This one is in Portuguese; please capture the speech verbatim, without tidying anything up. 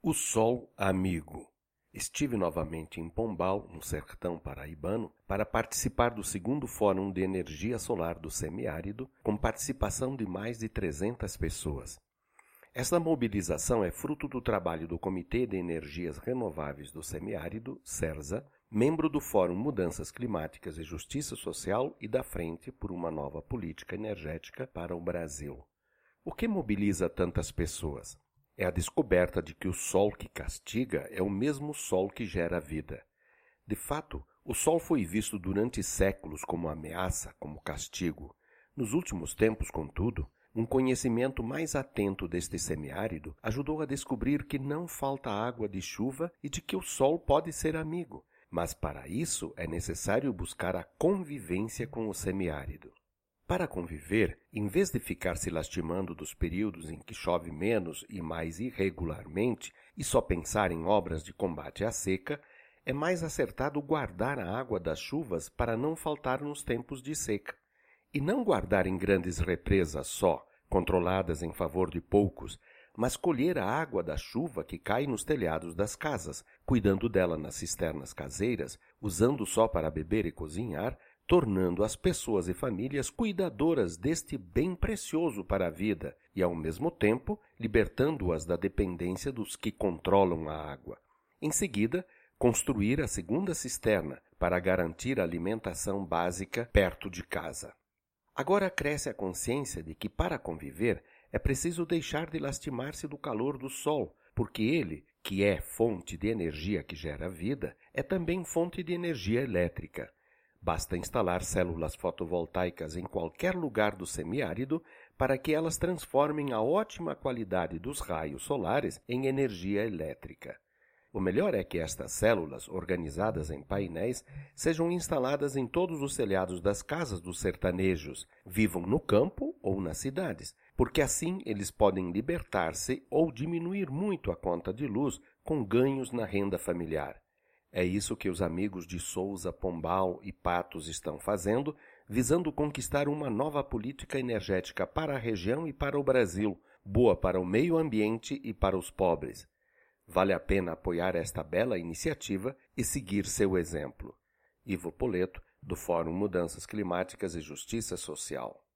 O Sol Amigo. Estive novamente em Pombal, no sertão paraibano, para participar do segundo Fórum de Energia Solar do Semiárido, com participação de mais de trezentas pessoas. Esta mobilização é fruto do trabalho do Comitê de Energias Renováveis do Semiárido, CERSA, membro do Fórum Mudanças Climáticas e Justiça Social e da Frente por uma Nova Política Energética para o Brasil. O que mobiliza tantas pessoas? É a descoberta de que o sol que castiga é o mesmo sol que gera a vida. De fato, o sol foi visto durante séculos como ameaça, como castigo. Nos últimos tempos, contudo, um conhecimento mais atento deste semiárido ajudou a descobrir que não falta água de chuva e de que o sol pode ser amigo. Mas para isso é necessário buscar a convivência com o semiárido. Para conviver, em vez de ficar se lastimando dos períodos em que chove menos e mais irregularmente e só pensar em obras de combate à seca, é mais acertado guardar a água das chuvas para não faltar nos tempos de seca. E não guardar em grandes represas só, controladas em favor de poucos, mas colher a água da chuva que cai nos telhados das casas, cuidando dela nas cisternas caseiras, usando só para beber e cozinhar, tornando as pessoas e famílias cuidadoras deste bem precioso para a vida e, ao mesmo tempo, libertando-as da dependência dos que controlam a água. Em seguida, construir a segunda cisterna para garantir a alimentação básica perto de casa. Agora cresce a consciência de que, para conviver, é preciso deixar de lastimar-se do calor do sol, porque ele, que é fonte de energia que gera vida, é também fonte de energia elétrica. Basta instalar células fotovoltaicas em qualquer lugar do semiárido para que elas transformem a ótima qualidade dos raios solares em energia elétrica. O melhor é que estas células, organizadas em painéis, sejam instaladas em todos os telhados das casas dos sertanejos, vivam no campo ou nas cidades, porque assim eles podem libertar-se ou diminuir muito a conta de luz com ganhos na renda familiar. É isso que os amigos de Souza, Pombal e Patos estão fazendo, visando conquistar uma nova política energética para a região e para o Brasil, boa para o meio ambiente e para os pobres. Vale a pena apoiar esta bela iniciativa e seguir seu exemplo. Ivo Poleto, do Fórum Mudanças Climáticas e Justiça Social.